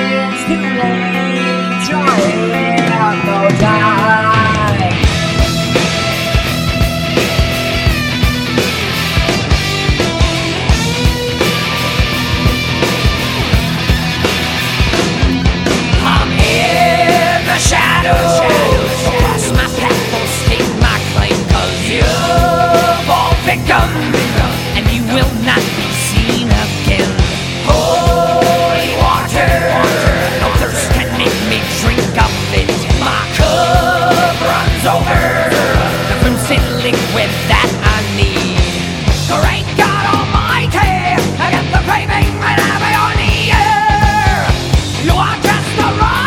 it's too late, trying out no time. I'm in the shadows, across my path, don't stake my claim, 'cause you fall victim, and you will not be seen again. Holy water, no thirst can make me drink of it. My cup runs over, the crimson liquid that I need. Great God Almighty, I get the craving right out of your knee. You are just the right